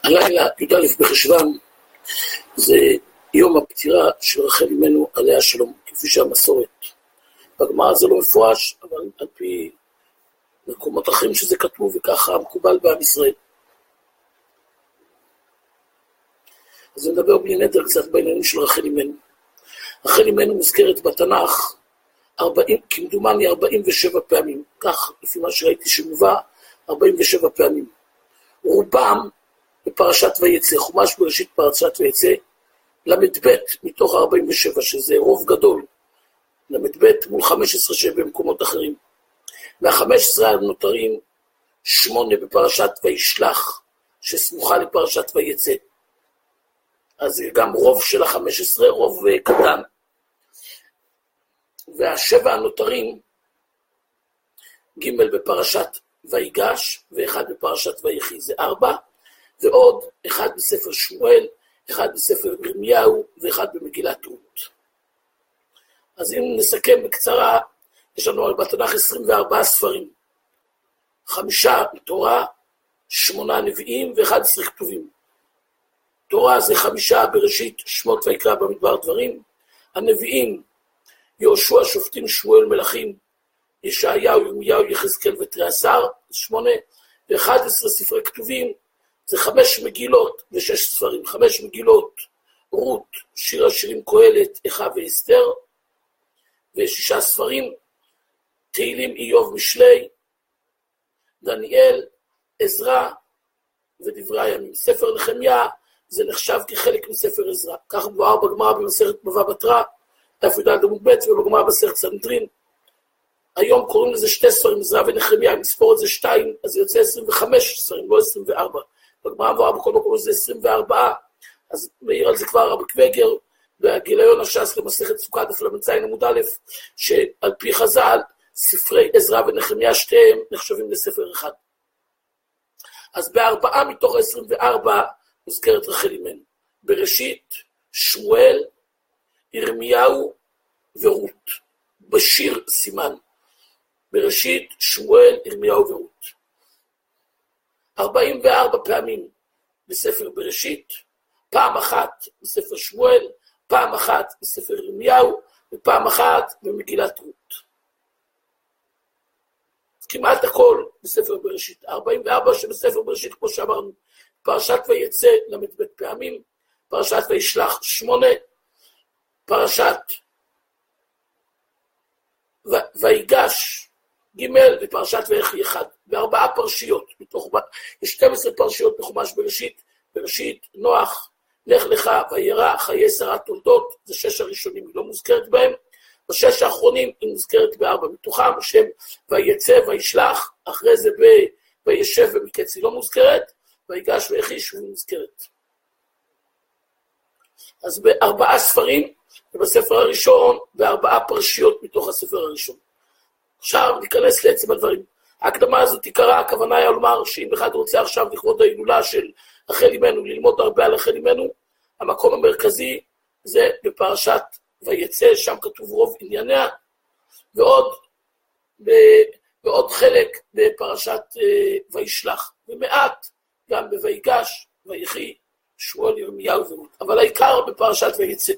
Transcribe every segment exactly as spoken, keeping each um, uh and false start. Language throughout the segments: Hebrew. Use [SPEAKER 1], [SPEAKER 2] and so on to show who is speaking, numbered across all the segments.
[SPEAKER 1] הלילה, י"א בחשוון, זה יום הפטירה של רחל אמנו עליה שלום, כפי שהמסורת. בגמרא זה לא מפורש, אבל על פי מקומות אחרים שזה כתוב, וככה מקובל בעם ישראל. אז נדבר בלי נדר קצת בעניינים של רחל אמנו. רחל אמנו מוזכרת בתנ"ך, ארבעים, כמדומני ארבעים ושבע פעמים, כך לפי מה שראיתי שמובא, ארבעים ושבע פעמים. רובם בפרשת ויצא, חומש בראשית פרשת ויצא, למד ב' מתוך ארבעים ושבע, שזה רוב גדול, למד ב' מול חמש עשרה שבמקומות אחרים. מה-חמש עשרה הנותרים, שמונה בפרשת וישלח, שסמוכה לפרשת ויצא. אז זה גם רוב של ה-חמש עשרה, רוב קטן. והשבע הנותרים, ג' בפרשת ויגש, ואחד בפרשת ויחי, זה ארבע, ועוד אחד בספר שמואל, אחד בספר ירמיהו, ואחד במגילת רות. אז אם נסכם בקצרה, יש לנו בתנ"ך עשרים וארבעה ספרים, חמישה תורה, שמונה נביאים ואחד עשר כתובים. תורה זה חמישה בראשית, שמות ויקרא במדבר דברים, הנביאים, יהושע, שופטים, שמואל, מלכים, ישעיהו, ירמיהו, יחזקאל ותריעשר, שמונה, ואחד עשר ספרי כתובים, זה חמש מגילות ושש ספרים, חמש מגילות, רות, שיר השירים קהלת, איכה ואסתר, ושישה ספרים, תהילים, איוב, משלי, דניאל, עזרא ודברי הימים. ספר נחמיה זה נחשב כחלק מספר עזרא, כך מבואר בגמרא במסכת בבא בתרא, דף י"ד עמוד ב', ובגמרא במסכת סנהדרין. היום קוראים לזה שתי ספרים, עזרא ונחמיה, אם נספור את זה שתיים, אז זה יוצא עשרים וחמש ספרים, לא עשרים וארבע. בגמרא מבואר בכל מקום זה עשרים וארבע, אז מעיר על זה כבר רבי קוויגר, והגיליון הש"ס למסכת סוכה, דף ל"ז עמוד א', שעל פי חז"ל, ספרי עזרא ונחמיה שתיהם נחשבים לספר אחד. אז בארבעה מתוך עשרים וארבע מוזכרת רחל אמנו. בראשית, שמואל, ירמיהו ורות. בשיר סימן. בראשית, שמואל, ירמיהו ורות. ארבעים וארבע פעמים בספר בראשית, פעם אחת בספר שמואל, פעם אחת בספר ירמיהו, ופעם אחת במגילת רות. כמעט הכל בספר בראשית. ארבעים וארבע שבספר בראשית, כמו שאמרנו, פרשת ויצא למד ב' פעמים, פרשת וישלח שמונה, פרשת ו- ויגש ג' ופרשת ויחי אחד, בארבעה פרשיות, מתוך, יש שתים עשרה פרשיות בחומש בראשית, בראשית, נוח, לך לך וירא, חיי שרה תולדות, זה שש הראשונים, היא לא מוזכרת בהם, בשש האחרונים היא מוזכרת בארבע, מתוכם השם ויצא וישלח, אחרי זה ב... וישב ומקץ היא לא מוזכרת, ויגש ויחי שהוא מוזכרת. אז בארבעה ספרים, ובספר הראשון, בארבעה פרשיות מתוך הספר הראשון. עכשיו ניכנס לעצם הדברים. ההקדמה הזאת תיקרא, הכוונה היה לומר שאם אחד רוצה עכשיו לכבוד ההילולה של רחל אמנו, ללמוד הרבה על רחל אמנו, המקום המרכזי זה בפרשת ויצא, שם כתוב רוב ענייניה, ועוד, ב, ועוד חלק בפרשת uh, וישלח, ומעט גם בויגש, ויחי, שמואל, ירמיהו ורות, אבל העיקר בפרשת ויצא.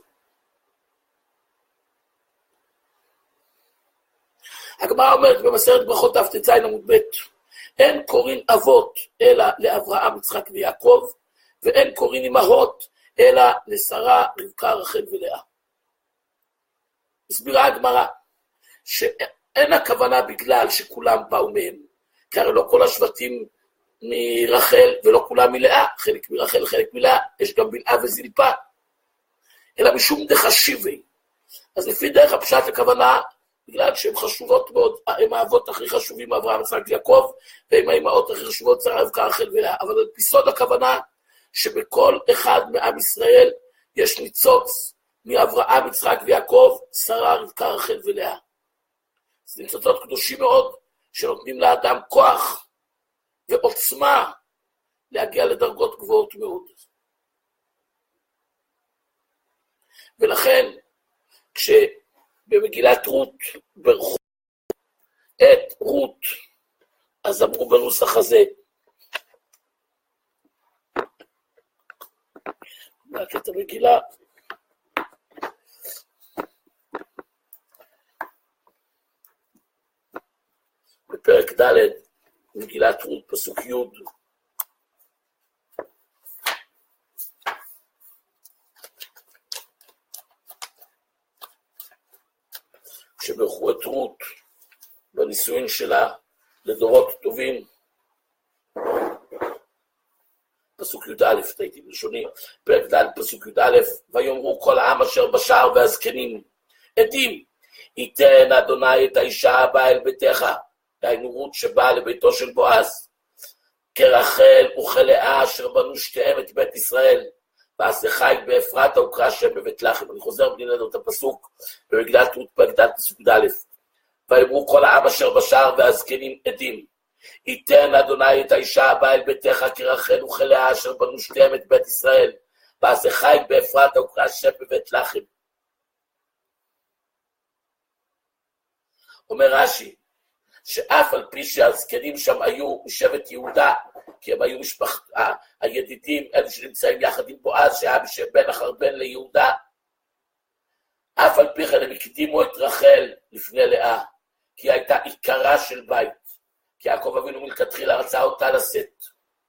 [SPEAKER 1] הגמרא אומרת במסכת ברכות דף ט"ז עמוד ב', אין קוראים אבות אלא לאברהם, יצחק ויעקב, ואין קוראים אמהות אלא לשרה, רבקה, רחל ולאה. הסבירה הגמרא שאין הכוונה בגלל שכולם באו מהם, כי הרי לא כל השבטים מרחל ולא כולם מלאה, חלק מרחל, חלק מלאה, יש גם בלעה וזלפה, אלא משום דחשיבי. אז לפי דרך הפשט הכוונה, בגלל שהן חשובות מאוד, הם האבות הכי חשובים, אברהם, יצחק ויעקב, והם האמהות הכי חשובות, שרה, רבקה, רחל ולאה. אבל על פי סוד הכוונה, שבכל אחד מעם ישראל יש ניצוץ מאברהם, יצחק ויעקב, שרה, רבקה, רחל ולאה. זה ניצוצות קדושים מאוד, שנותנים לאדם כוח ועוצמה להגיע לדרגות גבוהות מאוד. ולכן, כשבמגילת רות ברכו את רות, אז אמרו בנוסח הזה, מהקטע מגילה. בפרק ד' מגילת רות, פסוק י'. שברכו את רות בנישואין שלה לדורות טובים. פסוק י"א, תהייתי בלשוני, פרק ד' פסוק י"א, ויאמרו כל העם אשר בשער והזקנים, עדים, ייתן אדוני את האישה הבאה אל ביתך, דהיינו רות שבאה לביתו של בועז, כרחל וכלאה אשר בנו שתיהם את בית ישראל, ועשה חיל באפרתה וקרא השם בבית לחם. אני חוזר בלי נדר את הפסוק במגילת רות פרק ד' פסוק י"א, ויאמרו כל העם אשר בשער והזקנים עדים, ייתן אדוני את האישה הבאה אל ביתך כרחל וכלאה אשר בנו שתיהם את בית ישראל, ועשה חיל באפרתה וקרא השם בבית לחם. אומר רש"י, שאף על פי שהזקנים שם היו משבט יהודה, כי הם היו משפחת הידידים, אלה שנמצאים יחד עם בועז, שהיה בן אחר בן ליהודה, אף על פי כן הם הקדימו את רחל לפני לאה, כי היא הייתה עיקרה של בית, כי יעקב אבינו מלכתחילה רצה אותה לשאת.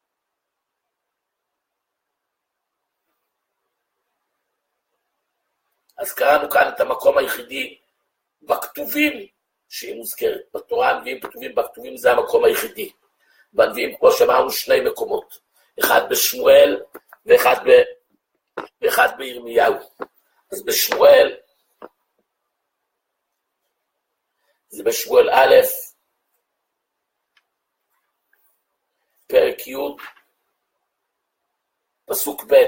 [SPEAKER 1] אז קראנו כאן את המקום היחידי בכתובים שהיא מוזכרת. בתורה הנביאים כתובים, בכתובים זה המקום היחידי. בנביאים, כמו שאמרנו, שני מקומות. אחד בשמואל ואחד, ב... ואחד בירמיהו. אז בשמואל, זה בשמואל א', פרק י', פסוק ב',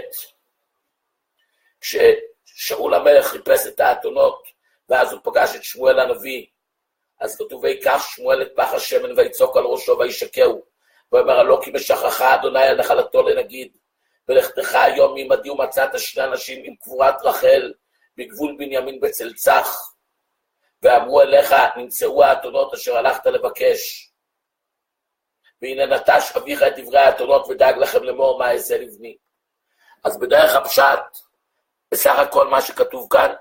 [SPEAKER 1] כששאול המלך חיפש את האתונות, ואז הוא פגש את שמואל הנביא, אז כתוב, ויקח שמואל את פח השמן ויצוק על ראשו וישקהו, ואומר, הלא כי משכחה אדוני על נחלתו לנגיד, ולכתך היום מעמדי ומצאת שני אנשים עם קבורת רחל, בגבול בנימין בצלצח, ואמרו אליך, נמצאו האתונות אשר הלכת לבקש, והנה נטש אביך את דברי האתונות ודאג לכם לאמור מה אעשה לבני. אז בדרך הפשט, בסך הכל מה שכתוב כאן,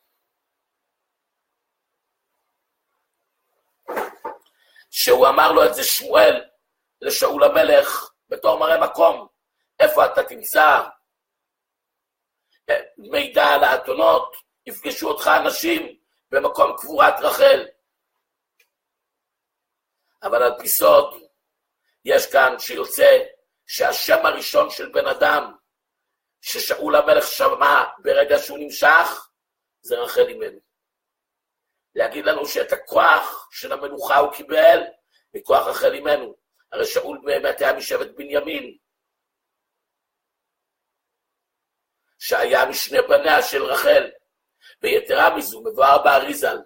[SPEAKER 1] שהוא אמר לו את זה שמואל לשאול המלך בתור מראה מקום, איפה אתה תמצא מידע על האתונות, יפגשו אותך אנשים במקום קבורת רחל. אבל על פי סוד יש כאן שיוצא שהשם הראשון של בן אדם ששאול המלך שמע ברגע שהוא נמשך זה רחל אימנו. להגיד לנו שאת הכוח של המלוכה הוא קיבל מכוח רחל אימנו. הרי שאול באמת היה משבט בנימין, שהיה משני בניה של רחל, ויתרה מזו מבואר באריזל,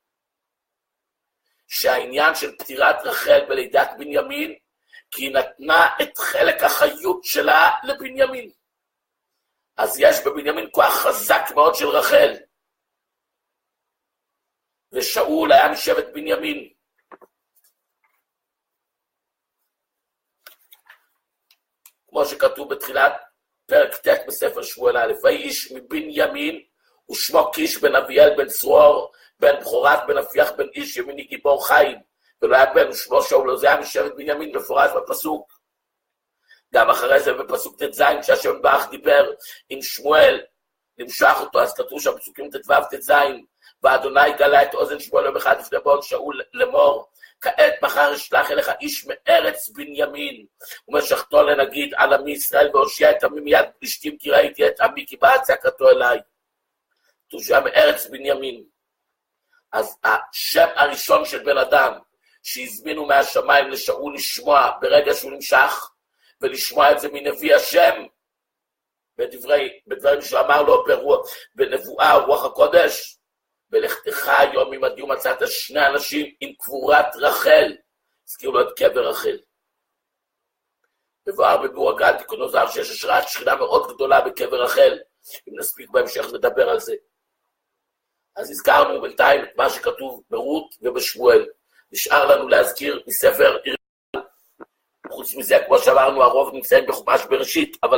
[SPEAKER 1] שהעניין של פטירת רחל בלידת בנימין, כי היא נתנה את חלק החיות שלה לבנימין. אז יש בבנימין כוח חזק מאוד של רחל, ושאול היה משבט בנימין. כמו שכתוב בתחילת פרק ט' בספר שמואל א', ואיש מבנימין ושמו קיש בן אביאל בן צרור בן בכורת בן אפיח בן איש ימיני גיבור חיים, ולא היה בן ושמו שאול, זה היה משבט בנימין מפורש בפסוק. גם אחרי זה בפסוק ט"ז שהשם באח דיבר עם שמואל למשוח אותו, אז כתוב שם פסוקים ט"ו ט"ז, ואדוני גלה את אוזן שמואל יום אחד לפני בעוד שאול לאמור, כעת מחר אשלח אליך איש מארץ בנימין, ומשחתו לנגיד על עמי ישראל, והושיע את עמי מיד פלישתים, כי ראיתי את עמי, כי באה צעקתו אליי. תושע מארץ בנימין. אז השם הראשון של בן אדם, שהזמינו מהשמיים לשאול לשמוע ברגע שהוא נמשך, ולשמוע את זה מנביא השם, בדברי, בדברים שהוא אמר לו ברוח, בנבואה רוח הקודש, ולכתך היום עמדי ומצאת שני אנשים עם קבורת רחל, הזכירו לו את קבר רחל. מבואר בביאור הגאל תיקונו זר שיש השראת שכינה מאוד גדולה בקבר רחל, אם נספיק בהמשך לדבר על זה. אז הזכרנו בינתיים את מה שכתוב ברות ובשמואל. נשאר לנו להזכיר מספר ירמיהו. חוץ מזה, כמו שאמרנו, הרוב נמצאים בחומש בראשית, אבל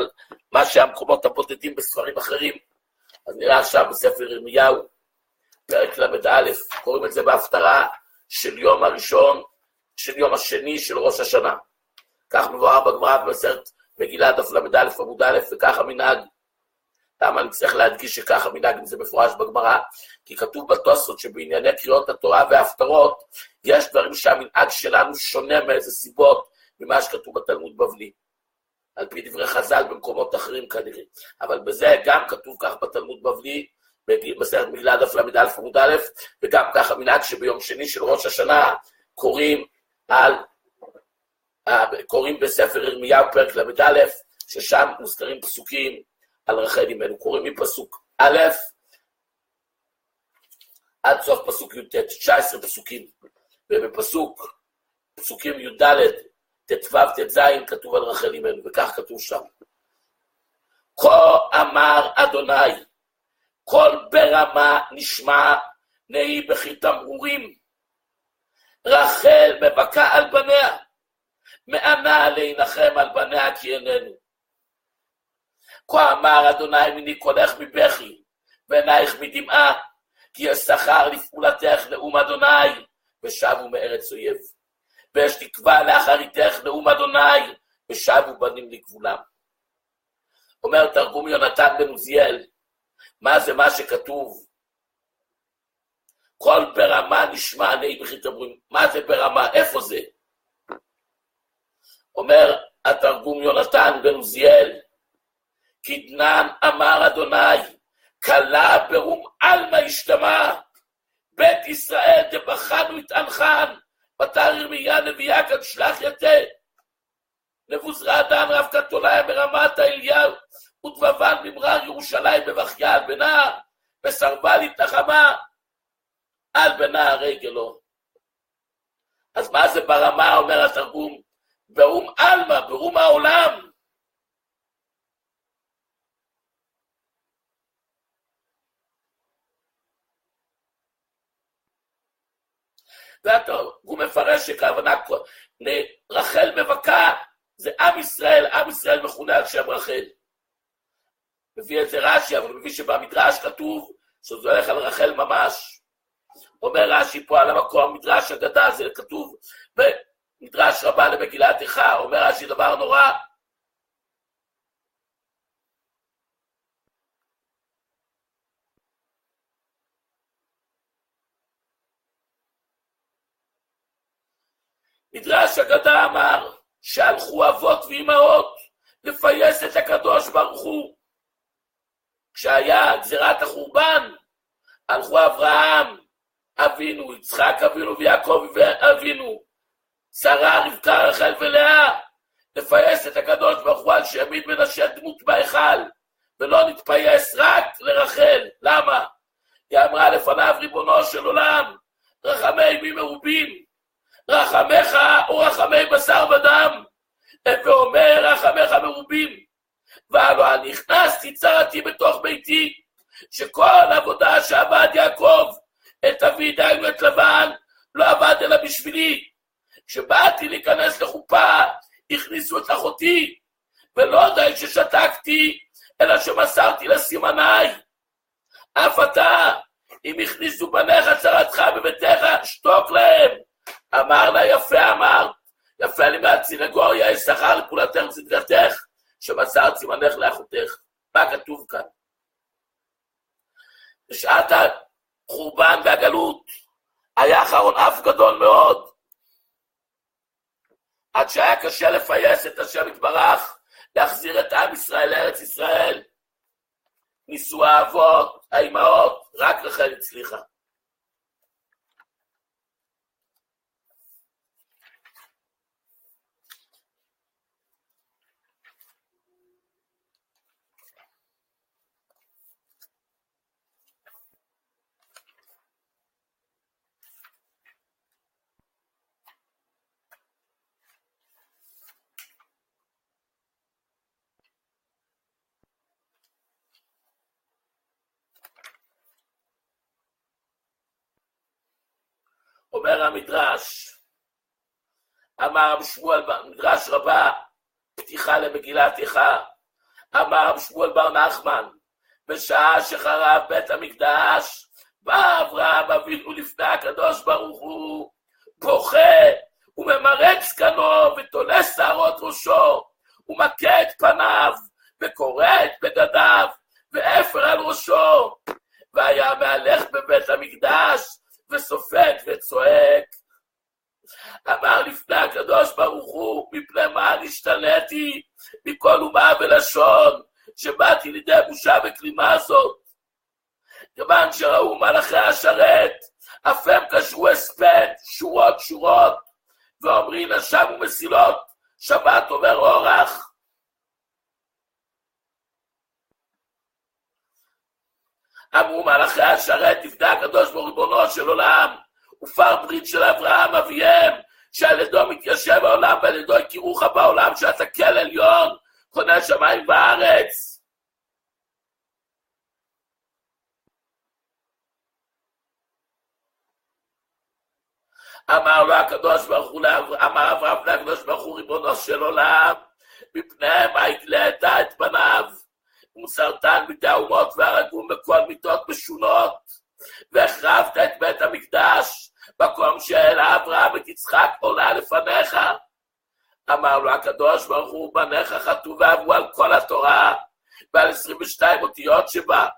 [SPEAKER 1] מה שהמקומות הבודדים בספרים אחרים. אז נראה עכשיו בספר ירמיהו, פרק למד א', קוראים את זה בהפטרה של יום הראשון, של יום השני של ראש השנה. כך מבואר בגמרא במסכת מגילה דף למד א' עמוד א', וכך המנהג. למה אני צריך להדגיש שכך המנהג, אם זה מפורש בגמרא? כי כתוב בתוספות שבענייני קריאות התורה וההפטרות, יש דברים שהמנהג שלנו שונה מאיזה סיבות ממה שכתוב בתלמוד בבלי. על פי דברי חז"ל במקומות אחרים כנראה. אבל בזה גם כתוב כך בתלמוד בבלי, במסכת מגילה דף למד א' עמוד א', וגם כך המנהג שביום שני של ראש השנה קוראים על, קוראים בספר ירמיהו פרק למד א', ששם מוזכרים פסוקים על רחל אימנו. קוראים מפסוק א' עד סוף פסוק י"ט, תשע עשרה פסוקים, ובפסוק, פסוקים י"ד, ט"ו, ט"ז, כתוב על רחל אימנו, וכך כתוב שם. כה אמר אדוני, קול ברמה נשמע, נהי בכי תמרורים. רחל מבכה על בניה, מענה להנחם על בניה כי איננו. כה אמר אדוני, מני קולך מבכי, ועינייך מדמעה, כי יש שכר לפעולתך נאום אדוני, ושבו מארץ אויב. ויש תקווה לאחריתך נאום אדוני, ושבו בנים לגבולם. אומר תרגום יונתן בן עוזיאל, מה זה מה שכתוב? קול ברמה נשמע, נהי בכי תמרורים. מה זה ברמה? איפה זה? אומר התרגום יונתן בן עוזיאל, כדנן אמר אדוני, כלה ברום אלמה השתמע, בית ישראל דבחנו התענחן, בתר ירמיה נביאה כד שלח יתה. נבוז רעדן רב כתוליה ברמת האליהו, ודבבן ממרר ירושלים בבכיה על בנה, וסרבה להתנחמה על בנה הרגלו. אז מה זה ברמה, אומר התרגום? ברום אלמה, ברום העולם. והוא מפרש שכוונה רחל מבכה, זה עם ישראל, עם ישראל מכונה על שם רחל. מביא את זה רש"י, אבל מביא שבמדרש כתוב שזה הולך על רחל ממש. אומר רש"י פה על המקום, מדרש אגדה, זה כתוב במדרש רבה למגילת איכה, אומר רש"י דבר נורא. מדרש אגדה אמר שהלכו אבות ואימהות לפייס את הקדוש ברוך הוא. כשהיה גזירת החורבן, הלכו אברהם אבינו, יצחק אבינו ויעקב אבינו, שרה, רבקה, רחל ולאה, לפייס את הקדוש ברוך הוא על שהעמיד מנשה דמות בהיכל, ולא נתפייס רק לרחל. למה? היא אמרה לפניו, ריבונו של עולם, רחמי מי מרובים, רחמך או רחמי בשר ודם, ואומר רחמך מרובים. והלא אני הכנסתי צרתי בתוך ביתי, שכל עבודה שעבד יעקב את אבי דאגנו את לבן, לא עבד אלא בשבילי. כשבאתי להיכנס לחופה, הכניסו את אחותי, ולא די ששתקתי, אלא שמסרתי לסימני. אף אתה, אם הכניסו בניך צרתך בביתך, שתוק להם. אמר לה, יפה אמרת, יפה לי מהצינגוריה, יש שכר לפעולתך וצדקתך, שמסרת סימנך לאחותך. מה כתוב כאן? בשעת החורבן והגלות היה אחרון אף גדול מאוד, עד שהיה קשה לפייס את השם יתברך, להחזיר את עם ישראל לארץ ישראל. ניסו האבות, האימהות, רק רחל הצליחה. אומר המדרש, אמר שמואל במדרש רבה, פתיחה למגילת איכה, אמר שמואל בר נחמן, בשעה שחרב בית המקדש, בא אברהם אבינו לפני הקדוש ברוך הוא, בוכה וממרץ קנו ותולה שערות ראשו, ומכה את פניו וקורע את בגדיו ואפר על ראשו, והיה מהלך בבית המקדש וסופג וצועק. אמר לפני הקדוש ברוך הוא, מפני מה נשתניתי מכל אומה ולשון, שבאתי לידי בושה וכלימה זאת. כיוון שראו מלאכי השרת, אף הם קשרו הספד, שורות שורות, ואומרים נשם ומסילות, שבת עובר אורח. אמרו מלאכי השרת, תפדה הקדוש בריבונו של עולם, ופר ברית של אברהם אביהם, שעל ידו מתיישב העולם, ועל ידו הכירוך בעולם, שאתה כל עליון, קונה שמיים וארץ. אמר לו הקדוש ברוך הוא, אמר אברהם לקדוש ברוך הוא, ריבונו של עולם, מפני מה הגלית את פניו, ומסרתן בידי האומות והרגום בכל מיתות משונות, והחרבת את בית המקדש, מקום שאלה אברהם את יצחק עולה לפניך. אמר לו הקדוש ברוך הוא, בניך חטאו ועברו על כל התורה, ועל עשרים ושתיים אותיות שבה.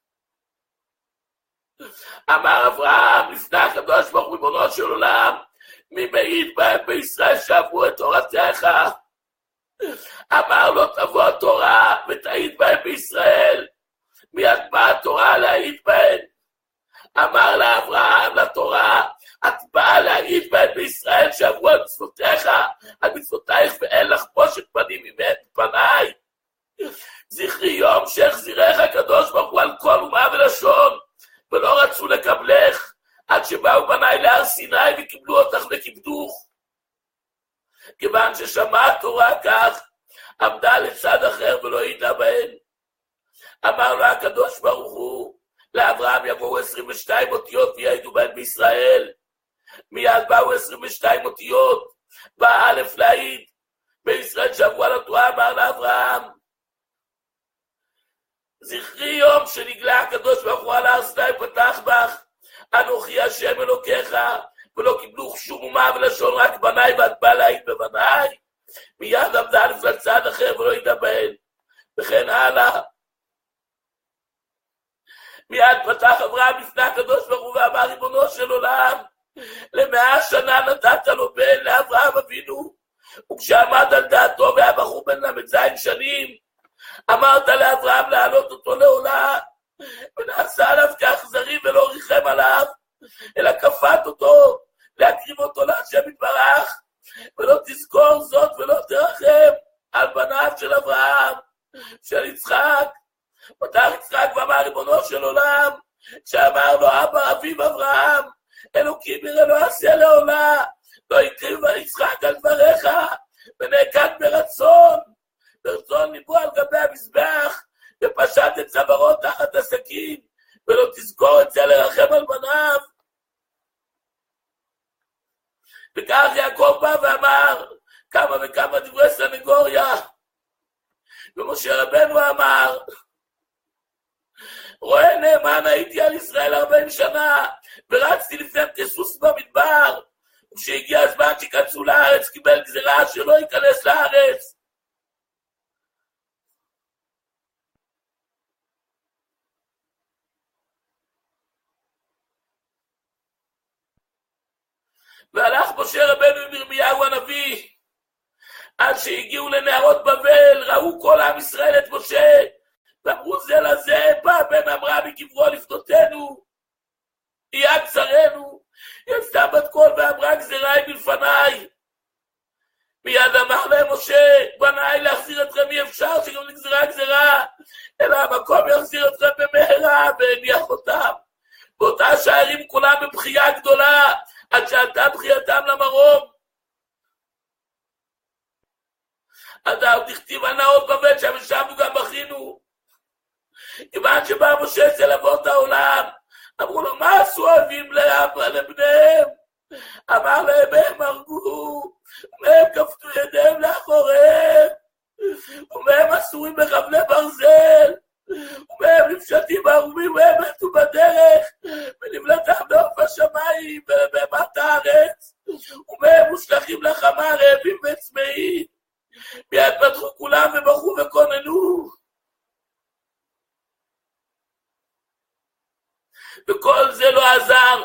[SPEAKER 1] אמר אברהם לפני הקדוש ברוך הוא, ריבונו של עולם, מי מעיד בהם בישראל שעברו את תורתך? אמר לו, תבוא התורה ותעיד בהם בישראל. מיד באה התורה להעיד בהם. אמר לאברהם, לתורה, את באה להעיד בהם בישראל שעברו על מצוותיך, על מצוותייך, ואין לך בושת פנים ממני פניי. זכרי יום שהחזירך הקדוש ברוך הוא על כל אומה ולשון, ולא רצו לקבלך, עד שבאו בניי להר סיני וקיבלו אותך וכיבדוך. כיוון ששמע התורה כך, עמדה לצד אחר ולא העידה בהן. אמר לו הקדוש ברוך הוא, לאברהם יבואו עשרים ושתיים אותיות ויעידו בהן בישראל. מיד באו עשרים ושתיים אותיות, בא א' להעיד, בישראל שעברו על התורה. אמר לאברהם, זכרי יום שנגלה הקדוש ברוך הוא על הר סיני פתח בך, אנוכי השם אלוקיך, ולא קיבלו שום אומה ולשון רק בניי, ואת באה להעיד בבניי. מיד עמדה לפני צד אחר ולא העידה בהן, וכן הלאה. מיד פתח אברהם לפני הקדוש ברוך הוא ואמר, ריבונו של עולם, למאה שנה נתת לו בן לאברהם אבינו, וכשעמד על דעתו והיה בחור בן למ"ז שנים, אמרת לאברהם להעלות אותו לעולה, ונעשה עליו כאכזרי ולא ריחם עליו, אלא כפת אותו, להקריב אותו להשם יתברך, ולא תזכור זאת ולא תרחם על בניו של אברהם, של יצחק. פתח יצחק ואמר, ריבונו של עולם, שאמר לו אבא אביו אברהם, אלוקים יראה לא עשה לעולה, לא יקריב יצחק על דבריך, ונעקד ברצון, ברצון ליבו על גבי המזבח, ופשט את צווארו תחת הסכין, ולא תזכור את זה לרחם על בניו. וכך יעקב בא ואמר כמה וכמה דברי סנגוריה, ומשה רבנו אמר, רואה נאמן הייתי על ישראל ארבעים שנה, ורצתי לפניהם כסוס במדבר, וכשהגיע הזמן שכנסו לארץ, קיבל גזירה שלא ייכנס לארץ. והלך משה רבנו עם ירמיהו הנביא, עד שהגיעו לנהרות בבל, ראו כל עם ישראל את משה, ואמרו זה לזה, בא בן אמרה מקברו לפדותנו, יהיה גזרנו. יצאה בת קול ואמרה גזירה היא מלפניי. מיד אמר להם משה, בניי להחזיר אתכם אי אפשר שגם נגזרה גזירה, אלא המקום יחזיר אתכם במהרה, והניח אותם. באותה שערים כולם בבחייה גדולה, עד שעלתה בחייתם למרום. עד עוד הכתיב הנאות בבית שם ושמנו גם בכינו. כיוון שבא משה אצל אבות העולם, אמרו לו, מה עשו אוהבים לאבא לבניהם? אמר להם, הם הרגו, והם כפתו ידיהם לאחוריהם, ומהם אסורים בכבלי ברזל, ומהם נפשטים ערומים, והם מתו בדרך, ונמלטם בעוף השמיים ובהמת הארץ, ומהם מושלכים לחמה רעבים וצמאים, מיד פתחו כולם ובכו וקוננו. וכל זה לא עזר.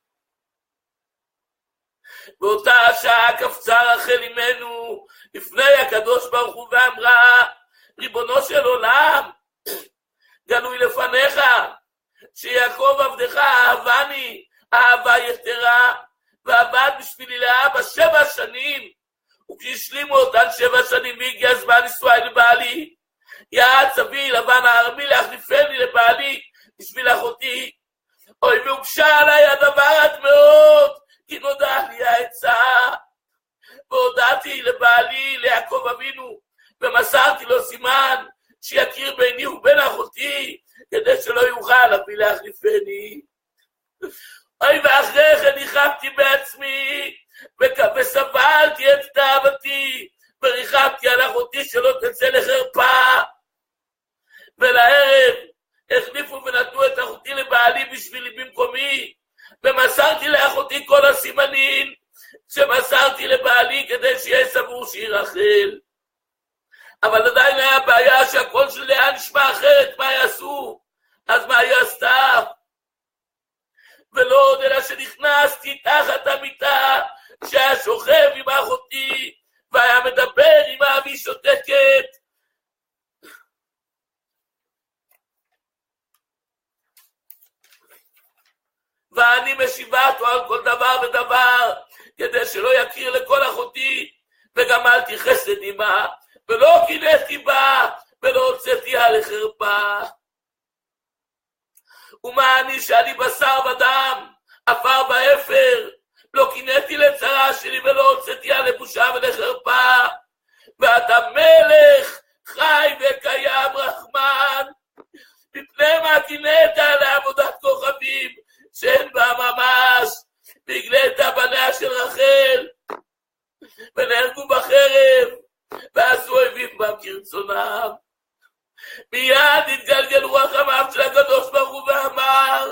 [SPEAKER 1] באותה השעה קפצה רחל אמנו לפני הקדוש ברוך הוא ואמרה, ריבונו של עולם, גלוי לפניך שיעקב עבדך אהבני אהבה יתרה, ועבד בשבילי לאבא שבע שנים, וכשהשלימו אותן שבע שנים והגיע הזמן נישואי לבעלי, יעץ אבי לבן הארמי להחליפני לבעלי בשביל אחותי. אוי, והוגשה עליי הדבר עד מאוד, כי נודע לי העצה. והודעתי לבעלי ליעקב אבינו, ומסרתי לו סימן שיכיר ביני ובין אחותי, כדי שלא יוכל להביא להחליפני. אוי, ואחרי כן ניחמתי בעצמי, וסבלתי את תאוותי, וריחמתי על אחותי שלא תצא לחרפה. ולערב החליפו ונתנו את אחותי לבעלי בשבילי במקומי, ומסרתי לאחותי כל הסימנים שמסרתי לבעלי כדי שיהיה סבור שהיא רחל. אבל עדיין היה בעיה שהקול של לאה נשמע אחרת, מה יעשו? אז מה היא עשתה? ולא עוד אלא שנכנסתי תחת המיטה שהיה שוכב עם אחותי והיה מדבר עם אבי שותקת, ואני משיבה אותו על כל דבר ודבר כדי שלא יכיר לכל אחותי, וגמלתי חסד עמה ולא קינאתי בה ולא הוצאתיה לחרפה. ומה אני שאני בשר ודם, עפר באפר, לא קינאתי לצרה שלי ולא הוצאתיה לבושה ולחרפה. ואתה מלך חי וקיים רחמן, מפני מה קינאת לעבודת כוכבים שאין בה ממש, והגלית בניה של רחל ונהרגו בחרב ועשו אויבים בם כרצונם. מיד התגלגל רחמיו של הקדוש ברוך הוא ואמר,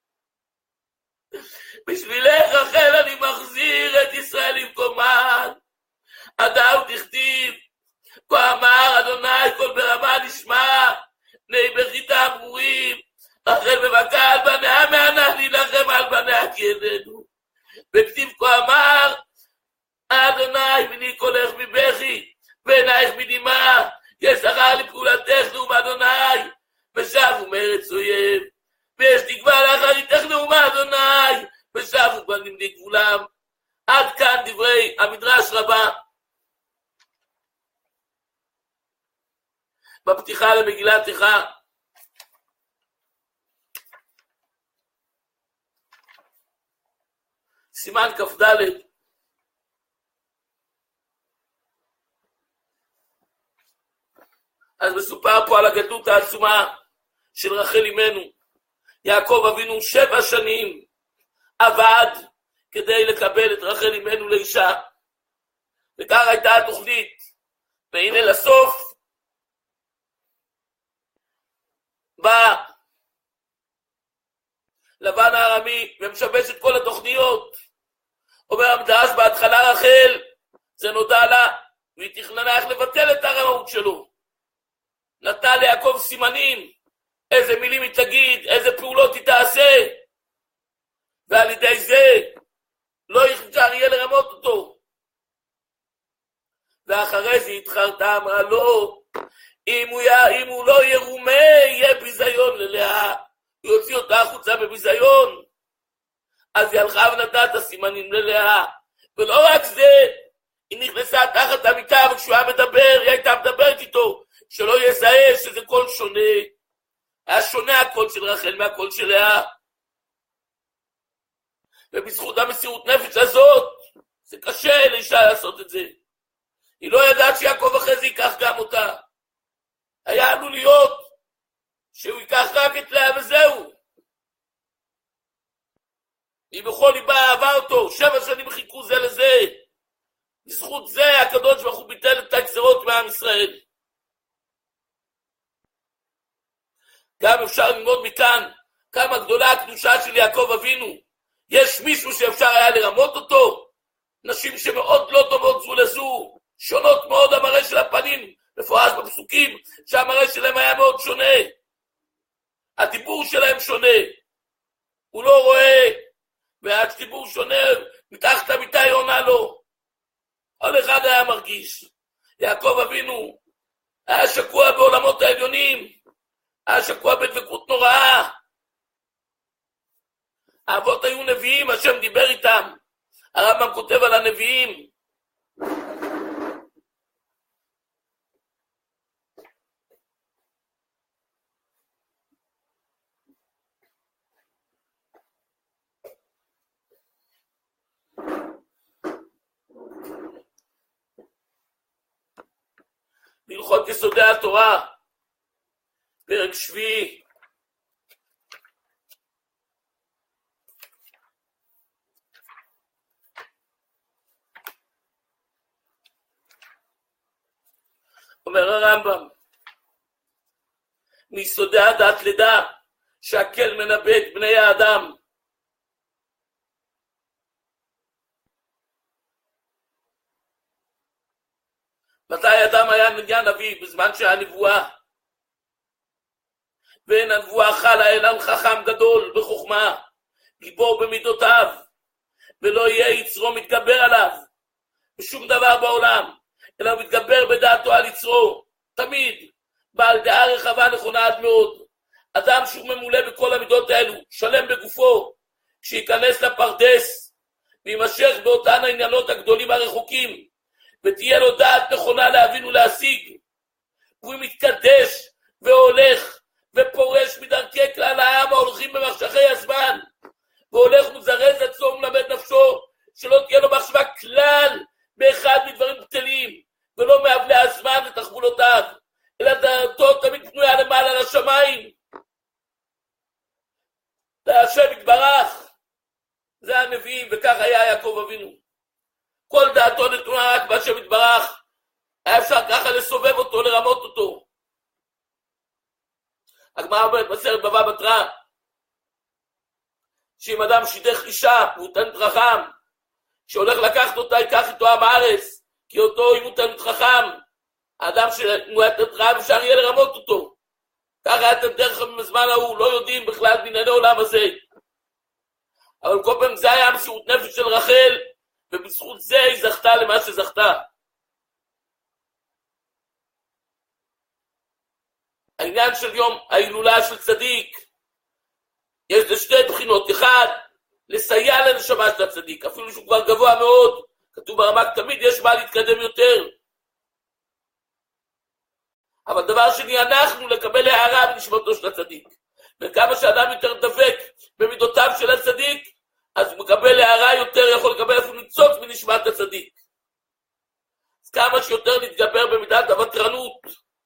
[SPEAKER 1] בשבילך רחל אני מחזיר את ישראל למקומן. הדאו תכתיב, כה אמר אדוני קול ברמה נשמע, בני בכיתה ברורים, רחל מבכה על בניה מענה להילחם על בניה כי איננו. וכתיב כה אמר אדוני בני קולך מבכי ועינייך מדמעה, יש שכר לפעולתך נאום אדוני, ושבו מארץ אויב, ויש תקווה לאחריתך נאום אדוני, ושבו בנים לגבולם. עד כאן דברי המדרש רבה בפתיחה למגילת איכה. סימן כ"ד. אז מסופר פה על הגדלות העצומה של רחל אמנו. יעקב אבינו שבע שנים עבד כדי לקבל את רחל אמנו לאישה, וכך הייתה התוכנית. והנה לסוף בא לבן הארמי ומשבש את כל התוכניות. אומר המדרש, בהתחלה רחל זה נודע לה והיא תכננה איך לבטל את הרמאות שלו, נתנה ליעקב סימנים, איזה מילים היא תגיד, איזה פעולות היא תעשה, ועל ידי זה לא אפשר יהיה לרמות אותו. ואחרי זה התחרתה, אמרה לא, אם הוא, אם הוא לא ירומה יהיה ביזיון ללאה, הוא יוציא אותה החוצה בביזיון. אז היא הלכה ונתנה את הסימנים ללאה, ולא רק זה, היא נכנסה תחת המיטה, וכשהוא היה מדבר היא הייתה מדברת איתו, שלא יזהה שזה קול שונה. היה שונה הקול של רחל מהקול של לאה. ובזכות המסירות נפש הזאת, זה קשה לאישה לעשות את זה. היא לא ידעת שיעקב אחרי זה ייקח גם אותה. היה עלול להיות שהוא ייקח רק את לאה וזהו. היא בכל ליבה אהבה אותו, שבע שנים חיכו זה לזה. בזכות זה הקדוש ברוך הוא ביטל את הגזרות מעם ישראל. גם אפשר ללמוד מכאן כמה גדולה הקדושה של יעקב אבינו. יש מישהו שאפשר היה לרמות אותו? נשים שמאוד לא טובות זו לזו, שונות מאוד המראה של הפנים, מפורש בפסוקים שהמראה שלהם היה מאוד שונה. הדיבור שלהם שונה. הוא לא רואה, והדיבור שונה, מתחת המיטה היא עונה לו. כל אחד היה מרגיש. יעקב אבינו היה שקוע בעולמות העליונים, היה שקוע בדבקות נוראה. האבות היו נביאים, השם דיבר איתם. הרמב"ם כותב על הנביאים. בהלכות יסודי התורה, פרק שביעי. אומר הרמב"ם, מיסודי הדת לדע שהקל מנבא את בני האדם. מתי אדם היה נהיה נביא? בזמן שהיה נבואה. ואין הנבואה חלה אלא על חכם גדול בחוכמה, גיבור במידותיו, ולא יהיה יצרו מתגבר עליו בשום דבר בעולם, אלא הוא מתגבר בדעתו על יצרו, תמיד בעל דעה רחבה נכונה עד מאוד. אדם שהוא ממולא בכל המידות האלו, שלם בגופו, כשיכנס לפרדס וימשך באותן העניינות הגדולים הרחוקים, ותהיה לו דעת נכונה להבין ולהשיג, והוא מתקדש והולך ופורש מדרכי כלל העם ההולכים במחשכי הזמן, והולך ומזרז אצלו ומלמד נפשו שלא תהיה לו מחשבה כלל באחד מדברים בטלים, ולא מעבלי הזמן ותחבולותיו, אלא דעתו תמיד פנויה למעלה לשמיים. להשם יתברך. זה הנביאים, וכך היה יעקב אבינו. כל דעתו נתונה רק בהשם יתברך. היה אפשר ככה לסובב אותו, לרמות אותו. הגמרא אומרת בסרט בבא בתרא, שאם אדם שידך אישה והוא תלמיד חכם, שהולך לקחת אותה ייקח איתו עם הארץ, כי אותו אם הוא תלמיד חכם, האדם שהוא היה תתרעב אפשר יהיה לרמות אותו. ככה היה תדרך בזמן ההוא, לא יודעים בכלל בענייני עולם הזה. אבל כל פעם זה היה מסירות נפש של רחל, ובזכות זה היא זכתה למה שזכתה. העניין של יום ההילולה של צדיק, יש לשתי בחינות. אחד, לסייע לנשמה של הצדיק, אפילו שהוא כבר גבוה מאוד, כתוב ברמ"ק תמיד יש מה להתקדם יותר. אבל דבר שני, אנחנו לקבל הערה בנשמתו של הצדיק. וכמה שאדם יותר דבק במידותיו של הצדיק, אז הוא מקבל הערה יותר, יכול לקבל אפילו ניצוץ בנשמת הצדיק. אז כמה שיותר נתגבר במידת הוותרנות.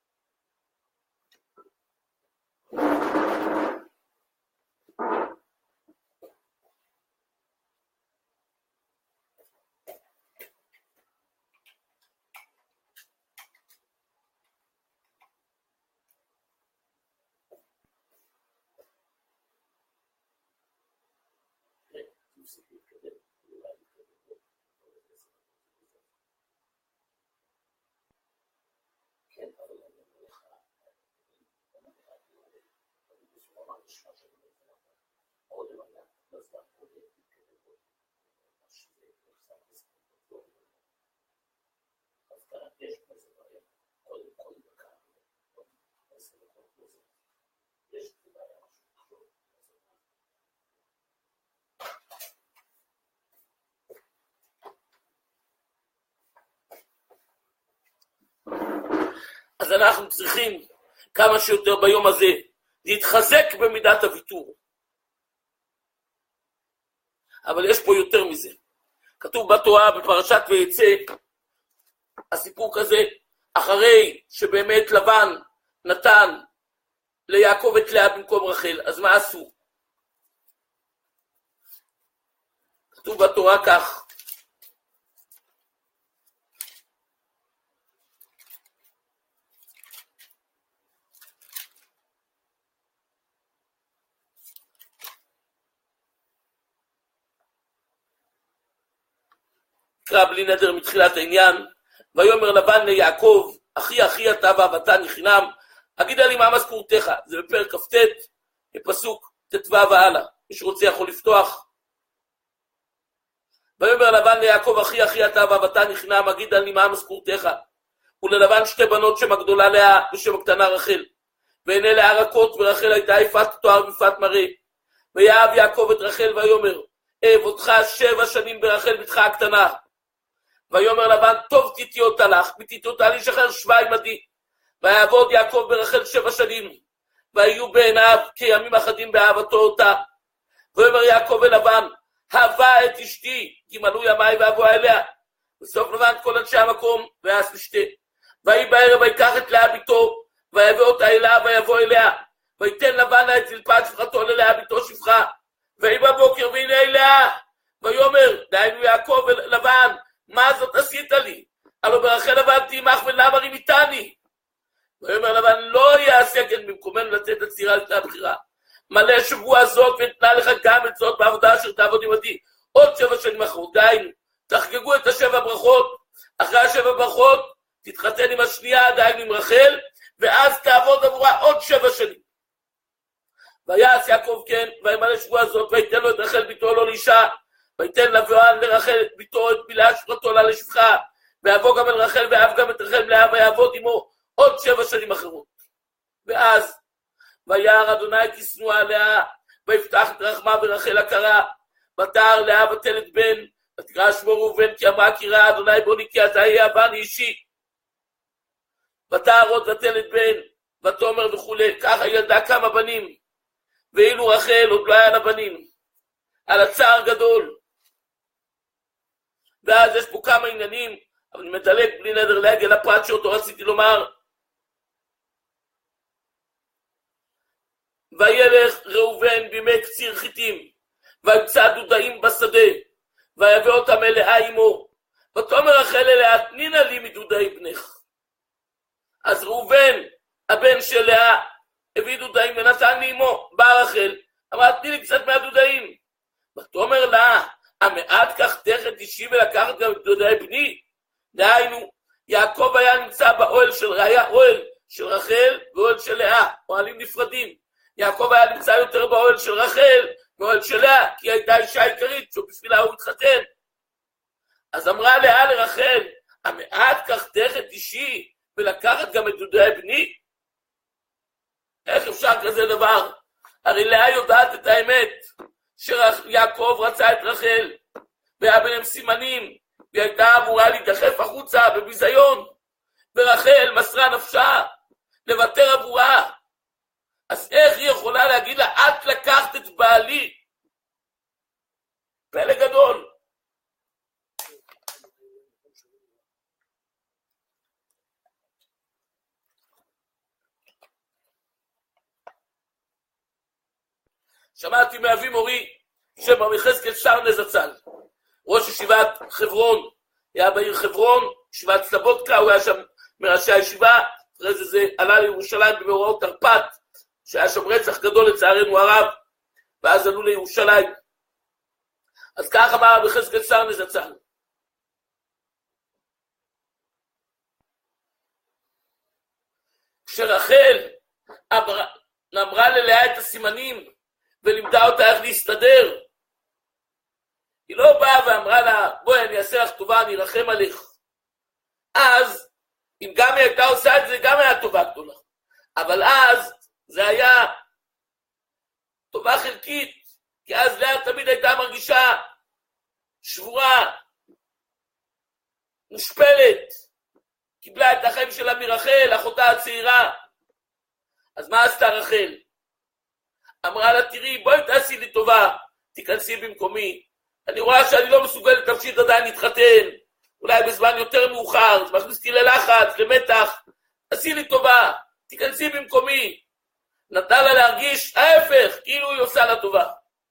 [SPEAKER 1] אז אנחנו צריכים כמה שיותר ביום הזה להתחזק במידת הוויתור. אבל יש פה יותר מזה. כתוב בתורה בפרשת ויצא, הסיפור כזה, אחרי שבאמת לבן נתן ליעקב את לאה במקום רחל, אז מה עשו? כתוב בתורה כך, נקרא בלי נדר מתחילת העניין. ויאמר לבן ליעקב, אחי אחי אתה ואהבתני חינם, אגידה לי מה משכורתך. זה בפרק כ"ט, בפסוק ט"ו והלאה. מי שרוצה יכול לפתוח. ויאמר לבן ליעקב, אחי אחי אתה ואהבתני חינם, אגידה לי מה משכורתך. וללבן שתי בנות, שם הגדולה לאה ושם הקטנה רחל. והנה לאה רכות, ורחל הייתה יפת תואר ויפת מראה. ויאהב יעקב את רחל ויאמר, אהב אותך שבע שנים ברחל בתך הקטנה. ויאמר לבן, טוב תיתי אותה לך, ותיתי אותה להישחרר שבה עמדי. ויעבוד יעקב ברחל שבע שנים, והיו בעיניו כימים אחדים באהבתו אותה. ויאמר יעקב אל לבן, אהבה את אשתי, כי מלאו ימי ואבוא אליה. בסוף לבן כל אנשי המקום, ויעש לשתה. ויהי בערב ויקח את לאה ביתו, ויבא אותה אליה ויבוא אליה. ויתן לבן לה את זלפת שפחתו ללאה ביתו שפחה. ויהי בבוקר והנה אליה. ויאמר, דהיינו יעקב אל לבן, מה זאת עשית לי? הלא ברחל עבדתי עמך ולמה רימיתני? ויאמר לבן, לא יעשה כן במקומנו לצאת לצירה לפני הבחירה. מלא שבוע זאת ונתנה לך גם את זאת בעבודה אשר תעבוד עמדי. עוד שבע שנים אחרות, דהיינו, תחגגו את השבע ברכות, אחרי השבע ברכות, תתחתן עם השנייה, דהיינו עם רחל, ואז תעבוד עבורה עוד שבע שנים. ויעש יעקב כן, וימלא שבוע זאת, ויתן לו את רחל ביתו לו לאישה, ויתן לבן לרחל את ביתו את בלהה שפחתו לה לשפחה, ויבוא גם אל רחל ואהב גם את רחל מלאה, ויעבוד עמו עוד שבע שנים אחרות. ואז, וירא אדוני כי שנואה עליה, ויפתח את רחמה ברחל הקרה, ותער לאה ותלת בן, ותקרא שמו ראובן, כי אמרה כי ראה אדוני בוני כי אתה יהיה הבן אישי. ותער עוד ותלת בן, ותאמר וכולי, ככה ילדה כמה בנים, ואילו רחל עוד לא היה לה בנים, על הצער גדול. ואז יש פה כמה עניינים, אבל אני מדלג בלי נדר להגיע לפרט שאותו רציתי לומר. וילך ראובן בימי קציר חיטים, וימצא דודאים בשדה, ויבא אותם אליה עמו. ותאמר רחל אליה, תני נא לי מדודאי בנך. אז ראובן, הבן של לאה, הביא דודאים ונתן לי עמו. באה רחל, אמרה, תני לי קצת מהדודאים. ותאמר לה, המעט כך תכת אישי ולקחת גם את דודאי בני? דהיינו, יעקב היה נמצא באוהל של ראיה, אוהל של רחל ואוהל של לאה, אוהלים נפרדים. יעקב היה נמצא יותר באוהל של רחל ואוהל של לאה, כי הייתה אישה עיקרית שבשבילה הוא התחתן. אז אמרה לאה לרחל, המעט כך תכת אישי ולקחת גם את דודאי בני? איך אפשר כזה דבר? הרי לאה יודעת את האמת, שיעקב רצה את רחל, והיה ביניהם סימנים, והיא הייתה אמורה להידחף החוצה בביזיון, ורחל מסרה נפשה לוותר עבורה. אז איך היא יכולה להגיד לה, את לקחת את בעלי? פלא גדול. שמעתי מאבי מורי, שם רבי יחזקאל שרנא זצ"ל, ראש ישיבת חברון, היה בעיר חברון, ישיבת סלובודקה, הוא היה שם מראשי הישיבה, אחרי זה זה עלה לירושלים במאורעות תרפ"ט, שהיה שם רצח גדול לצערנו הרב, ואז עלו לירושלים. אז כך אמר רבי יחזקאל שרנא זצ"ל. כשרחל אמרה, אמרה ללאה את הסימנים, ולימדה אותה איך להסתדר, היא לא באה ואמרה לה, בואי אני אעשה לך טובה, אני ארחם עליך. אז, אם גם היא הייתה עושה את זה, גם היה טובה גדולה. אבל אז, זה היה טובה חלקית, כי אז לאה תמיד הייתה מרגישה שבורה, מושפלת, קיבלה את החיים שלה מרחל, אחותה הצעירה. אז מה עשתה רחל? אמרה לה, תראי, בואי תעשי לי טובה, תיכנסי במקומי. אני רואה שאני לא מסוגלת להמשיך עדיין להתחתן, אולי בזמן יותר מאוחר, זה מכניס אותי ללחץ, למתח. עשי לי טובה, תיכנסי במקומי. נתנה לה להרגיש ההפך, כאילו היא עושה לה טובה.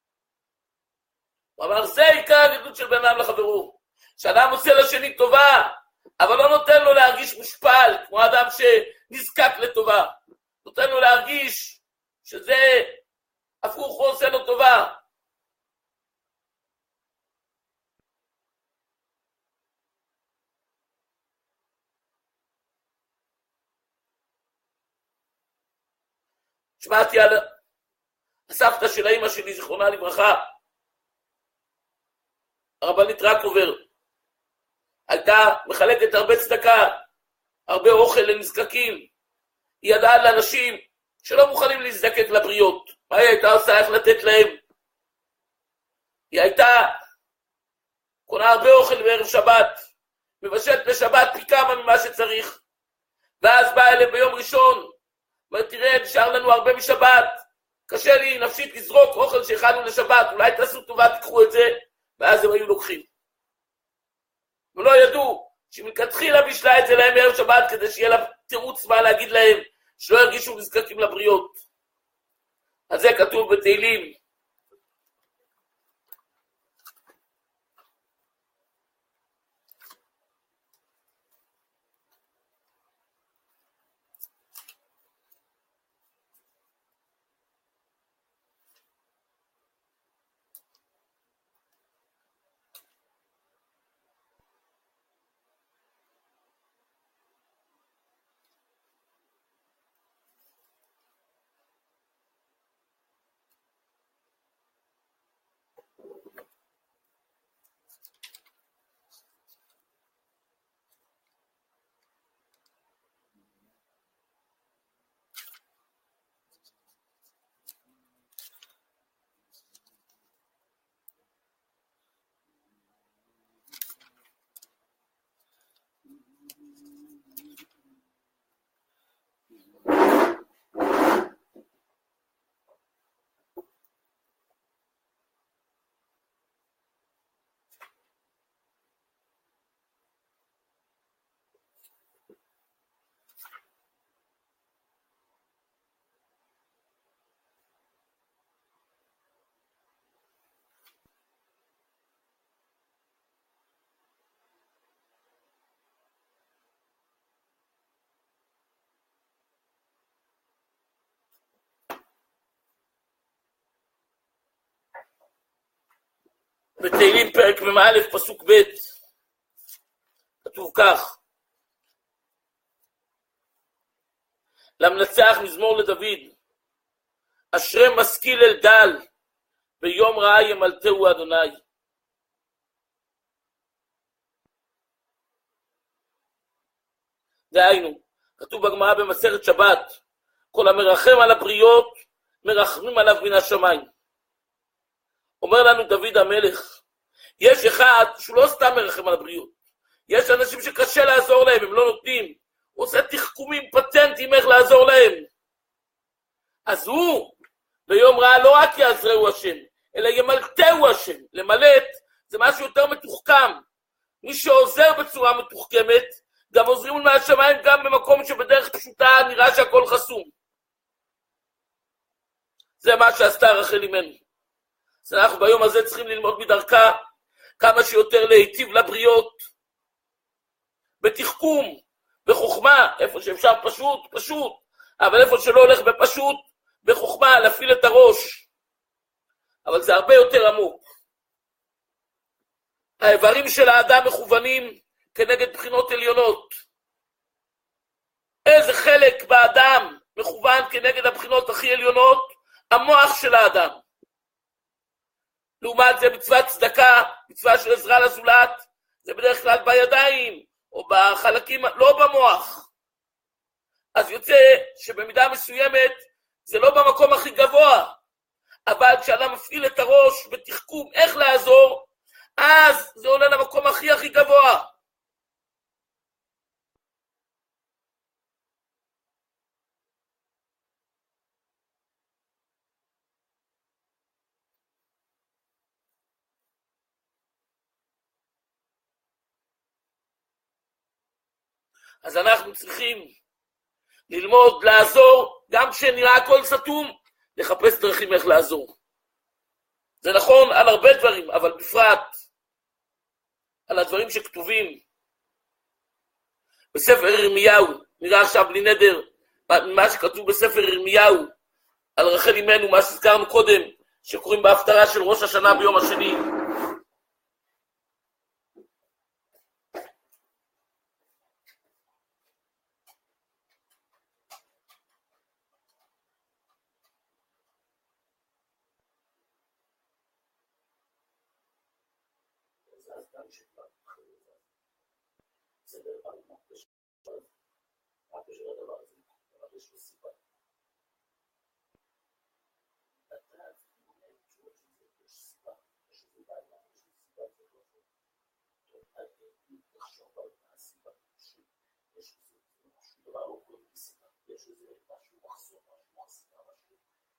[SPEAKER 1] הוא אמר, זה עיקר הגדלות של בן אדם לחברו. שאדם עושה לשני טובה, אבל לא נותן לו להרגיש מושפל, כמו אדם שנזקק לטובה. נותן לו להרגיש שזה הפוך הוא עושה לו טובה. שמעתי על הסבתא של האמא שלי, זיכרונה לברכה, הרבנית רקובר, הייתה מחלקת הרבה צדקה, הרבה אוכל לנזקקים. היא ידעה לאנשים שלא מוכנים להזדקק לבריות. מה היא הייתה עושה? איך לתת להם? היא הייתה קונה הרבה אוכל בערב שבת, מבשלת לשבת פי כמה ממה שצריך, ואז באה אליהם ביום ראשון, אומרת, תראה, נשאר לנו הרבה משבת, קשה לי נפשית לזרוק אוכל שהכנו לשבת, אולי תעשו טובה, תיקחו את זה, ואז הם היו לוקחים. ולא ידעו שמלכתחילה בישלה את זה להם בערב שבת, כדי שיהיה לה תירוץ מה להגיד להם, שלא ירגישו נזקקים לבריות. אז זה כתוב בתהילים. בתהילים פרק ממאלף פסוק ב' כתוב כך: למנצח מזמור לדוד, אשרי משכיל אל דל, ביום רעה ימלטהו אדוני. דהיינו, כתוב בגמרא במסכת שבת, כל המרחם על הבריות מרחמים עליו מן השמיים. אומר לנו דוד המלך, יש אחד שהוא לא סתם מרחם על הבריות, יש אנשים שקשה לעזור להם, הם לא נותנים, הוא עושה תחכומים פטנטים איך לעזור להם. אז הוא ביום רעה לא רק יעזרהו השם, אלא ימלטהו השם. למלט זה משהו יותר מתוחכם. מי שעוזר בצורה מתוחכמת, גם עוזרים מהשמיים גם במקום שבדרך פשוטה נראה שהכל חסום. זה מה שעשתה רחל אמנו. אז אנחנו ביום הזה צריכים ללמוד מדרכה כמה שיותר להיטיב לבריות, בתחכום, בחוכמה, איפה שאפשר פשוט, פשוט, אבל איפה שלא הולך בפשוט, בחוכמה, להפעיל את הראש. אבל זה הרבה יותר עמוק. האיברים של האדם מכוונים כנגד בחינות עליונות. איזה חלק באדם מכוון כנגד הבחינות הכי עליונות? המוח של האדם. לעומת זה מצוות צדקה, מצווה של עזרה לזולת, זה בדרך כלל בידיים, או בחלקים, לא במוח. אז יוצא שבמידה מסוימת, זה לא במקום הכי גבוה, אבל כשאדם מפעיל את הראש בתחכום איך לעזור, אז זה עולה למקום הכי הכי גבוה. אז אנחנו צריכים ללמוד, לעזור, גם כשנראה הכל סתום, לחפש דרכים איך לעזור. זה נכון על הרבה דברים, אבל בפרט על הדברים שכתובים בספר ירמיהו. נראה עכשיו בלי נדר מה שכתוב בספר ירמיהו על רחל אמנו, מה שהזכרנו קודם, שקוראים בהפטרה של ראש השנה ביום השני. גם שכבר אחרי זה. זה דבר מה קשור, מה קשור לדבר הזה, אבל יש לו סיבה. לדעת, יש סיבה, יש איזה בעיה, יש איזה סיבה, זה לא טוב. לחשוב על הסיבה, יש איזה משהו דבר לא קורה בסיבה, יש איזה משהו מחסום, משהו מחסום, משהו.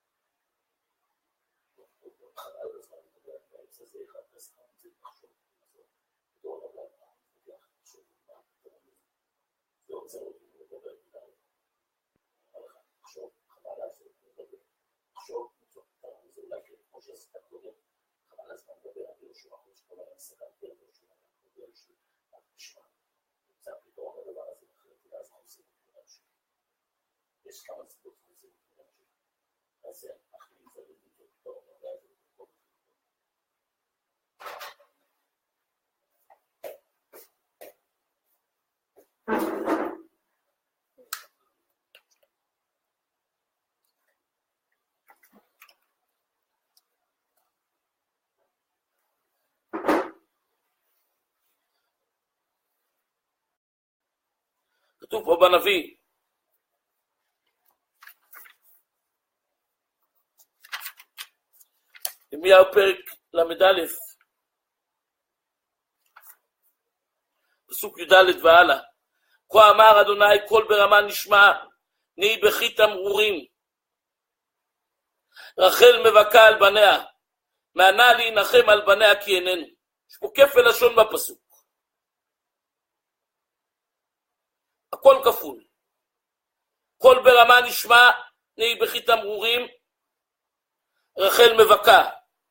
[SPEAKER 1] חלל הזמן, באמצע זה אחד, אז כאן זה לחשוב, דור לבן, נפתח, לחשוב, מה, זה עוצר אותי, לדבר מדי, לחשוב, חלל הזמן, לדבר, לחשוב, זה אולי כן, כמו שעשית קודם, חלל הזמן, לדבר, אני לא שומע, כמו שכל היה סגרתי, אני לא שומע, אני לא שומע, אני נשמע, נמצא פתרון לדבר הזה, אחרת, ואז אנחנו עושים את זה להמשיך. יש כמה סיבות שעושים את זה להמשיך. אז זה, אנחנו נצטרך למצוא פתרון, לדבר הזה, כתוב פה בנביא, ירמיהו פרק למד א', פסוק י"ד והלאה. כה אמר אדוני, קול ברמה נשמע, נהי בכי תמרורים. רחל מבכה על בניה, מענה להנחם על בניה כי איננו. יש פה כפל לשון בפסוק. הכל כפול. קול ברמה נשמע, נהי בכי תמרורים. רחל מבכה.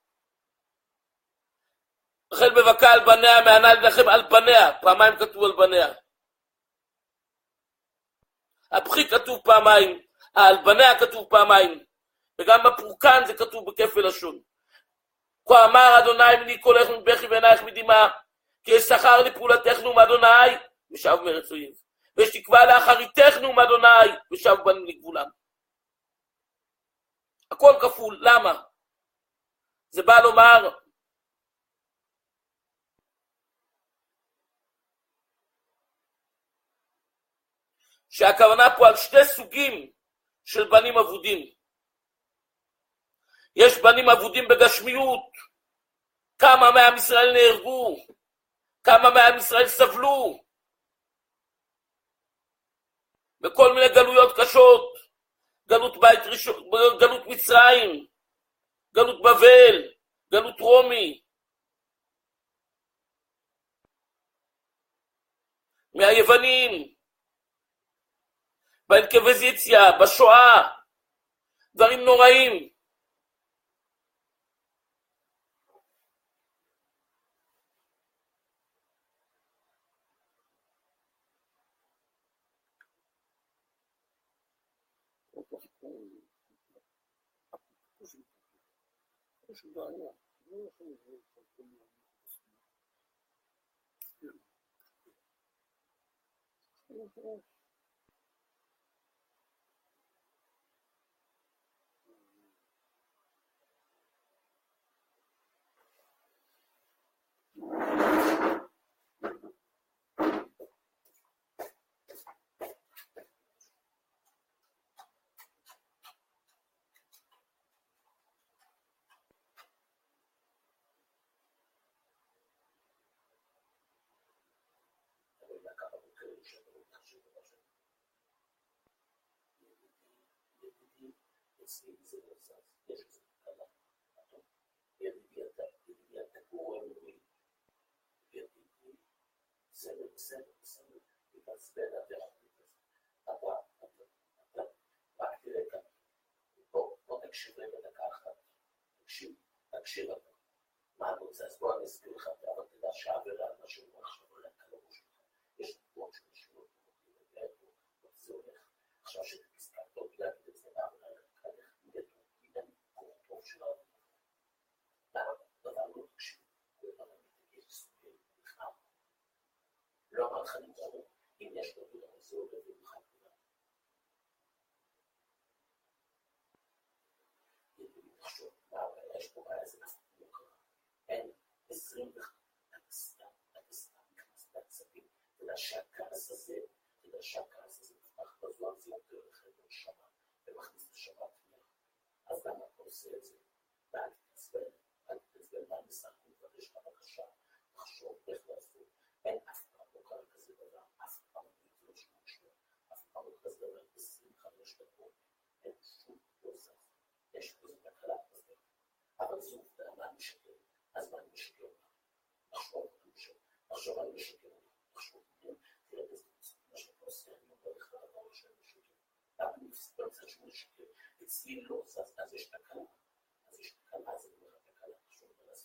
[SPEAKER 1] רחל מבכה על בניה, מענה להנחם על בניה. פעמיים כתוב על בניה. הבכי כתוב פעמיים, על בניה כתוב פעמיים, וגם בפורקן זה כתוב בכפל לשון. כה אמר אדוני, מני קולך מבכי ועינייך מדמעה, כי יש שכר לפעולתך נאום אדוני, ושב מארץ אויב. ויש תקווה לאחריתך נאום אדוני, ושב בנים לגבולם. הכל כפול, למה? זה בא לומר, שהכוונה פה על שתי סוגים של בנים אבודים. יש בנים אבודים בגשמיות, כמה מעם ישראל נהרגו, כמה מעם ישראל סבלו, בכל מיני גלויות קשות, גלות בית ראשון, גלות מצרים, גלות בבל, גלות רומי, מהיוונים, באינקוויזיציה, בשואה, דברים נוראים. תקשיב אתה. מה אני רוצה? אז בוא אני אסביר לך, אבל תדע שעבר על מה שהוא עכשיו הולך על הראש שלך. יש תקוות של משמעות, זה הולך. עכשיו שתסתכל טוב, להגיד את זה, אבל הולך נגדו, נגדו, קורא טוב של העבודה. למה? דבר לא תקשיב. זה דבר מתגש, סוגר, נכנע. לא אמר לך נמצאו, אם יש לו דבר, זה הולך ובכלל כולה. ידעו לחשוב, מה, יש פה בעיה, זה אין עשרים וחמש, תדע שהכעס הזה, תדע שהכעס הזה נפתח בזמן, זה יותר לחדר שמה, ומכניס לשבת מילה. אז למה אתה עושה את זה? ואל תתעצבן, אל תתעצבן מה המשחק, מבקש לך בבקשה, תחשוב איך לעשות. אין אף פעם לא קרה כזה דבר, אף פעם לא לא שמונה שלו, אף פעם לא כזה דבר עשרים וחמש דקות, אין שום לא זז. יש פה איזה תקלה כזה. אבל זו עובדה, מה אני משקר? אז מה אני משקר? לחשוב, לחשוב על משקר, לחשוב, תראה איזה מה שאתה עושה, אני אומר לך, אתה לא שאני משקר. למה אני לא רוצה שהוא משקר? אצלי לא זז, אז יש תקלה. אז יש תקלה, אז אני אומר לך תקלה, לחשוב על זה.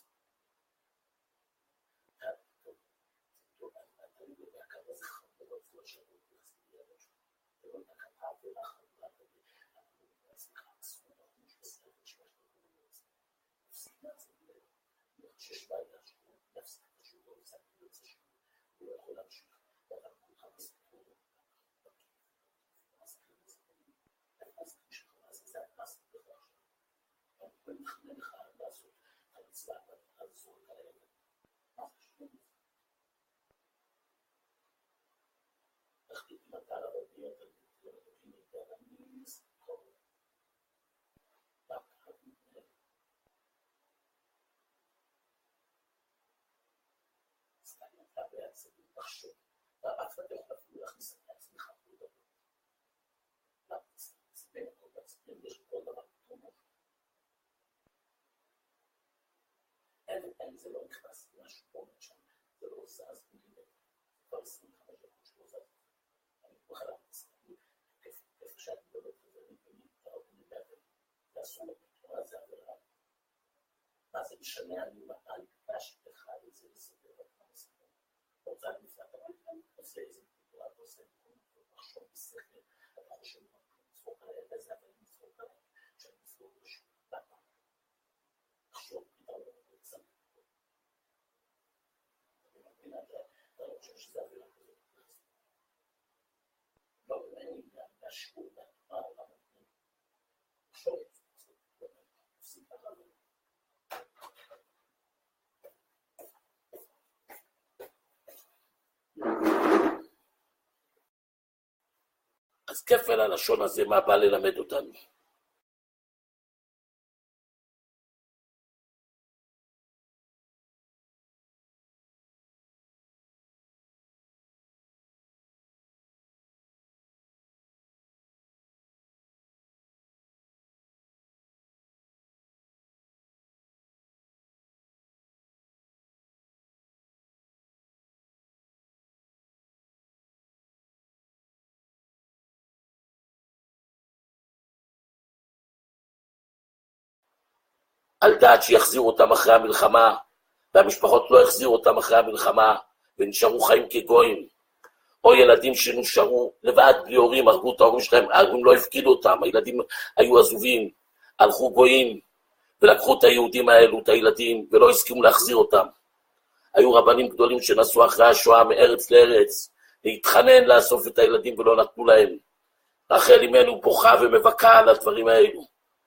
[SPEAKER 1] טוב, אתה לא יודע כמה זה חמור, זה לא שאני רוצה להסתכל על זה. זה לא תקלה, ולאחר כך אני בעצמך, אסור לך, יש בסדר, שיש לך את זה. נפסידה, זה לא. אני חושב שיש בעיה שהוא נפסיד את השוק, הוא נפסיד את זה שהוא לא יכול להמשיך. ואתה כולך מסתכל, אז זה המס בכלל עכשיו. אני מכנה לך לעשות את המצווה, אז זו את האלה. מה זה שום? תחליט אם אתה הרבי, אתה תראה אותי יותר אני ספקור. דווקא מתנהל. סתם אתה בעצם תחשוב. ואף אתה יכול אפילו להכניס את עצמך לדבר. למה? זה בין הכל בעצמם, יש כל דבר פתרונות. אין, זה לא נכנס משהו פה משם, זה לא זז מגילה. כבר עשרים וחמש דקות שלא זז. אני בכלל מצטער, איפה שאני מדבר כזה, אני בני, אתה עוד אני בעבר. זה אסור לפתרון, זה עבירה. מה זה משנה? אני ביקש לך את זה לסדר, אתה מסדר. רוצה אני לפני, אתה עושה איזה פתרון, אתה עושה פתרון, אתה חשוב בשכל, אתה חושב מה אתה מצפוק עליהם, איזה אבל אני מצפוק עליהם, שאני מצפוק לשם. למה? תחשוב, פתרון, אתה רוצה לפתרון. אני מבין, אתה לא חושב שזה עבירה כזאת. לא, ואני מהשיעור, מה, למה? תחשוב, תפסיק ככה. אז כפל הלשון הזה, מה בא ללמד אותנו? על דעת שיחזירו אותם אחרי המלחמה, והמשפחות לא החזירו אותם אחרי המלחמה, ונשארו חיים כגויים, או ילדים שנשארו לבד בלי הורים, הרגו את ההורים שלהם, הם לא הפקידו אותם, הילדים היו עזובים, הלכו גויים, ולקחו את היהודים האלו, את הילדים, ולא הסכימו להחזיר אותם. היו רבנים גדולים שנסעו אחרי השואה מארץ לארץ, להתחנן לאסוף את הילדים ולא נתנו להם. רחל אמנו בוכה ומבכה על הדברים האלו.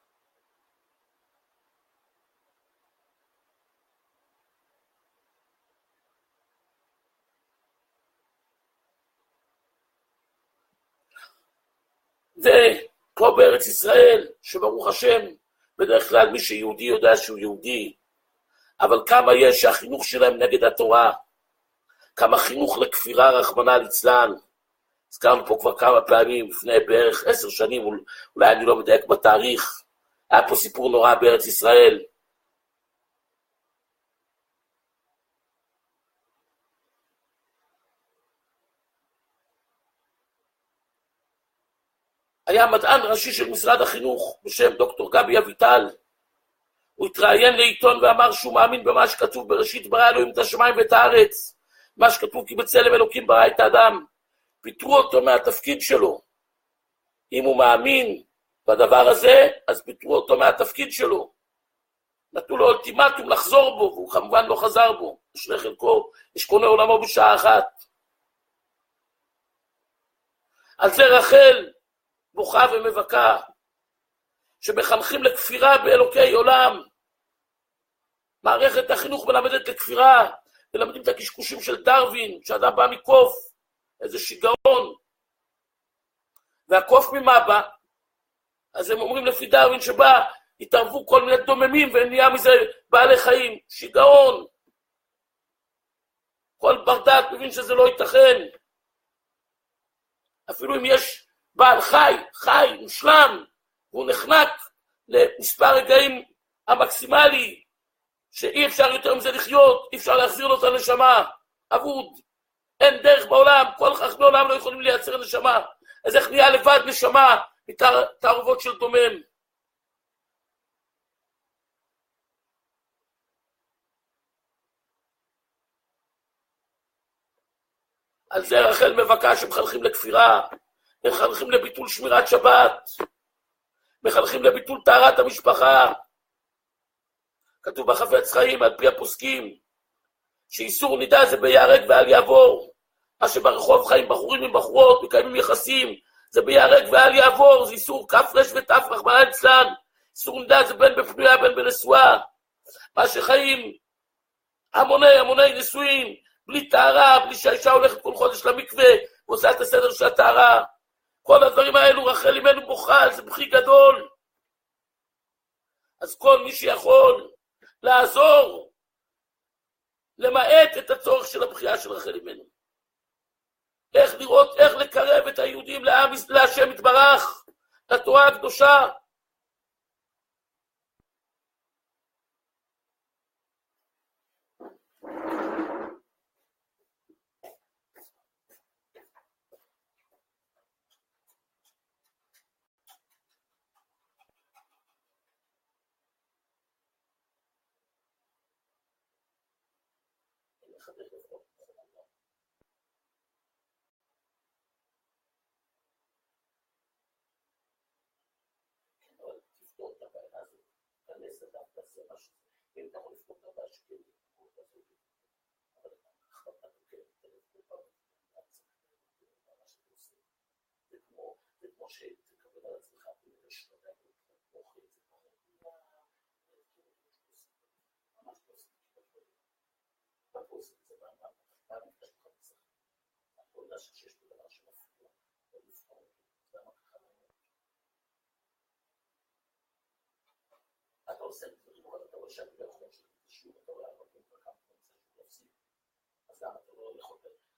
[SPEAKER 1] ופה בארץ ישראל, שברוך השם, בדרך כלל מי שיהודי יודע שהוא יהודי, אבל כמה יש שהחינוך שלהם נגד התורה, כמה חינוך לכפירה רחמנא ליצלן, הזכרנו פה כבר כמה פעמים, לפני בערך עשר שנים, אולי אני לא מדייק בתאריך, היה פה סיפור נורא בארץ ישראל, היה מדען ראשי של משרד החינוך בשם דוקטור גבי אביטל. הוא התראיין לעיתון ואמר שהוא מאמין במה שכתוב בראשית ברא אלוהים את השמיים ואת הארץ. מה שכתוב כי בצלם אלוקים ברא את האדם. פיטרו אותו מהתפקיד שלו. אם הוא מאמין בדבר הזה, אז פיטרו אותו מהתפקיד שלו. נתנו לו אולטימטום לחזור בו, והוא כמובן לא חזר בו. שני חלקו, יש קונה עולמו בשעה אחת. על זה רחל בוכה ומבכה, שמחנכים לכפירה באלוקי עולם. מערכת החינוך מלמדת לכפירה, מלמדים את הקשקושים של דרווין, שאדם בא מקוף, איזה שיגעון. והקוף ממה בא? אז הם אומרים לפי דרווין שבא, התערבו כל מיני דוממים ונהיה מזה בעלי חיים. שיגעון. כל בר דעת מבין שזה לא ייתכן. אפילו אם יש בעל חי, חי, מושלם, והוא נחנק למספר רגעים המקסימלי, שאי אפשר יותר מזה לחיות, אי אפשר להחזיר לו את הנשמה, אבוד. אין דרך בעולם, כל חכמי עולם לא יכולים לייצר נשמה. אז איך נהיה לבד נשמה מתערבות של דומם? על זה רחל מבכה שמחנכים לכפירה, מחנכים לביטול שמירת שבת, מחנכים לביטול טהרת המשפחה. כתוב בחפץ חיים על פי הפוסקים, שאיסור נידה זה ביהרג ואל יעבור. מה שברחוב חיים בחורים עם בחורות, מקיימים יחסים, זה ביהרג ואל יעבור, זה איסור כף רש ותף רחמנא ליצלן. איסור נידה זה בין בפנויה בין בנשואה. מה שחיים המוני המוני נשואים, בלי טהרה, בלי שהאישה הולכת כל חודש למקווה, ועושה את הסדר של הטהרה. כל הדברים האלו רחל אימנו בוכה, זה בכי גדול. אז כל מי שיכול לעזור, למעט את הצורך של הבחייה של רחל אימנו. איך לראות, איך לקרב את היהודים לעם, להשם יתברך, לתורה הקדושה. שתקבל על עצמך ולשנות את אוכל, ממש לא עושים את זה. מה פה עושים את זה? מה המקרה שלך בצח? הכל נשא שיש פה דבר שמפריע, לא לבחור אותו, זה מה ככה לא. אתה עושה את דברים, אבל אתה רואה שאני לא יכול לשבת את השיעור, אתה רואה הרבה פעמים וכמה פעמים צריך להפסיק. אז למה אתה לא יכול